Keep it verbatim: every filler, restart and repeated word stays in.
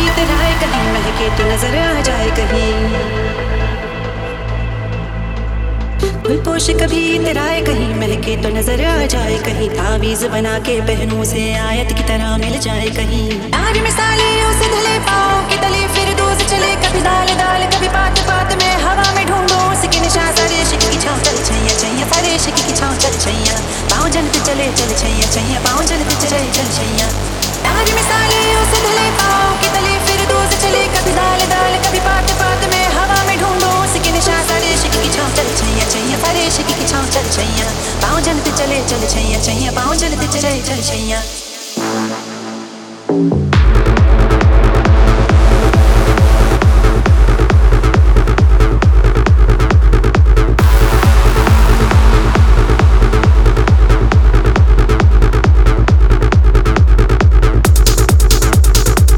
इतराए कहीं, महके तो नजर आ जाए कहीं। गुलपोश कभी इतराए कहीं, महके तो नजर आ जाए कहीं। तावीज बना के पहनूं से आयत की तरह मिल जाए कहीं। ताज मिसाल